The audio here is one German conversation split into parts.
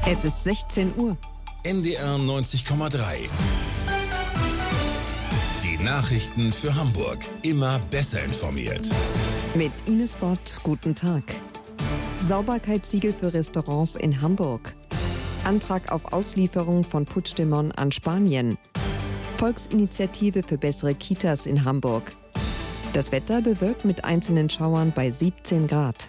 Es ist 16 Uhr. NDR 90,3. Die Nachrichten für Hamburg. Immer besser informiert. Mit Ines Bott, guten Tag. Sauberkeitssiegel für Restaurants in Hamburg. Antrag auf Auslieferung von Puigdemont an Spanien. Volksinitiative für bessere Kitas in Hamburg. Das Wetter bewölkt mit einzelnen Schauern bei 17 Grad.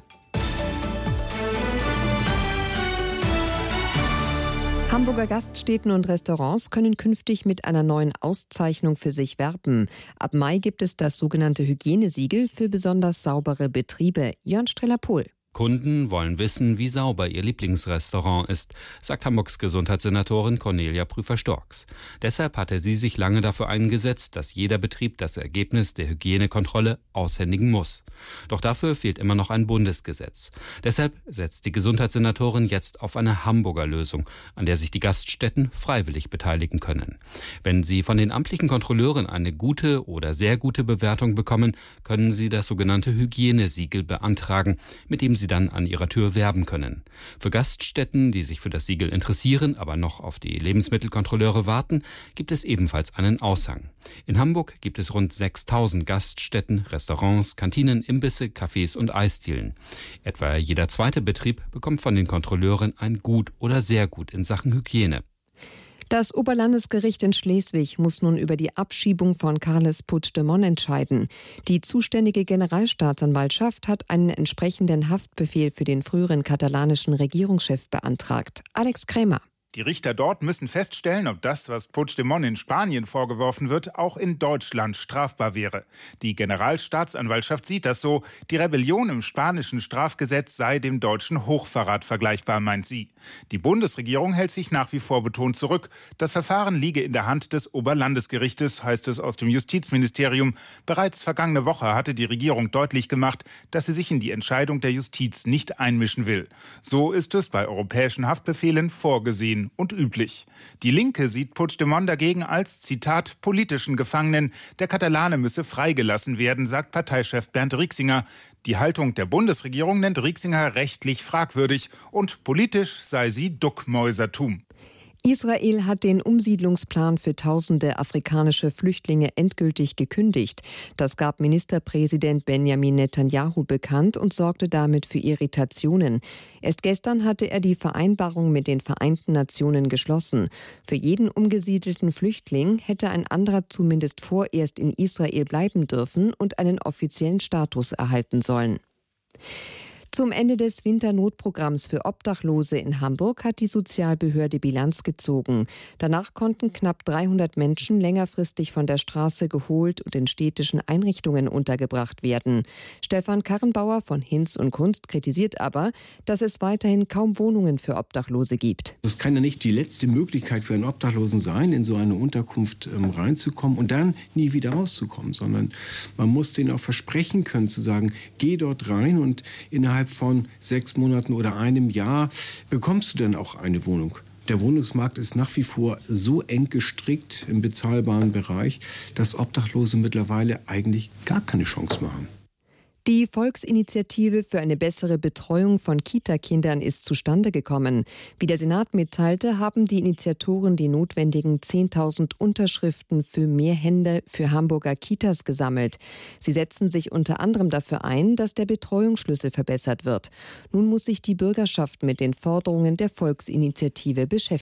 Hamburger Gaststätten und Restaurants können künftig mit einer neuen Auszeichnung für sich werben. Ab Mai gibt es das sogenannte Hygienesiegel für besonders saubere Betriebe. Jörn Streller-Pohl. Kunden wollen wissen, wie sauber ihr Lieblingsrestaurant ist, sagt Hamburgs Gesundheitssenatorin Cornelia Prüfer-Storks. Deshalb hatte sie sich lange dafür eingesetzt, dass jeder Betrieb das Ergebnis der Hygienekontrolle aushändigen muss. Doch dafür fehlt immer noch ein Bundesgesetz. Deshalb setzt die Gesundheitssenatorin jetzt auf eine Hamburger Lösung, an der sich die Gaststätten freiwillig beteiligen können. Wenn sie von den amtlichen Kontrolleuren eine gute oder sehr gute Bewertung bekommen, können sie das sogenannte Hygienesiegel beantragen, mit dem sie dann an ihrer Tür werben können. Für Gaststätten, die sich für das Siegel interessieren, aber noch auf die Lebensmittelkontrolleure warten, gibt es ebenfalls einen Aushang. In Hamburg gibt es rund 6.000 Gaststätten, Restaurants, Kantinen, Imbisse, Cafés und Eisdielen. Etwa jeder zweite Betrieb bekommt von den Kontrolleuren ein Gut oder sehr gut in Sachen Hygiene. Das Oberlandesgericht in Schleswig muss nun über die Abschiebung von Carles Puigdemont entscheiden. Die zuständige Generalstaatsanwaltschaft hat einen entsprechenden Haftbefehl für den früheren katalanischen Regierungschef beantragt. Alex Krämer. Die Richter dort müssen feststellen, ob das, was Puigdemont in Spanien vorgeworfen wird, auch in Deutschland strafbar wäre. Die Generalstaatsanwaltschaft sieht das so. Die Rebellion im spanischen Strafgesetz sei dem deutschen Hochverrat vergleichbar, meint sie. Die Bundesregierung hält sich nach wie vor betont zurück. Das Verfahren liege in der Hand des Oberlandesgerichtes, heißt es aus dem Justizministerium. Bereits vergangene Woche hatte die Regierung deutlich gemacht, dass sie sich in die Entscheidung der Justiz nicht einmischen will. So ist es bei europäischen Haftbefehlen vorgesehen und üblich. Die Linke sieht Puigdemont dagegen als, Zitat, politischen Gefangenen. Der Katalane müsse freigelassen werden, sagt Parteichef Bernd Rixinger. Die Haltung der Bundesregierung nennt Rixinger rechtlich fragwürdig und politisch sei sie Duckmäusertum. Israel hat den Umsiedlungsplan für tausende afrikanische Flüchtlinge endgültig gekündigt. Das gab Ministerpräsident Benjamin Netanyahu bekannt und sorgte damit für Irritationen. Erst gestern hatte er die Vereinbarung mit den Vereinten Nationen geschlossen. Für jeden umgesiedelten Flüchtling hätte ein anderer zumindest vorerst in Israel bleiben dürfen und einen offiziellen Status erhalten sollen. Zum Ende des Winternotprogramms für Obdachlose in Hamburg hat die Sozialbehörde Bilanz gezogen. Danach konnten knapp 300 Menschen längerfristig von der Straße geholt und in städtischen Einrichtungen untergebracht werden. Stefan Karrenbauer von Hinz und Kunst kritisiert aber, dass es weiterhin kaum Wohnungen für Obdachlose gibt. Das kann ja nicht die letzte Möglichkeit für einen Obdachlosen sein, in so eine Unterkunft reinzukommen und dann nie wieder rauszukommen, sondern man muss denen auch versprechen können, zu sagen, geh dort rein und innerhalb von 6 Monaten oder einem Jahr bekommst du dann auch eine Wohnung. Der Wohnungsmarkt ist nach wie vor so eng gestrickt im bezahlbaren Bereich, dass Obdachlose mittlerweile eigentlich gar keine Chance mehr haben. Die Volksinitiative für eine bessere Betreuung von Kitakindern ist zustande gekommen. Wie der Senat mitteilte, haben die Initiatoren die notwendigen 10.000 Unterschriften für mehr Hände für Hamburger Kitas gesammelt. Sie setzen sich unter anderem dafür ein, dass der Betreuungsschlüssel verbessert wird. Nun muss sich die Bürgerschaft mit den Forderungen der Volksinitiative beschäftigen.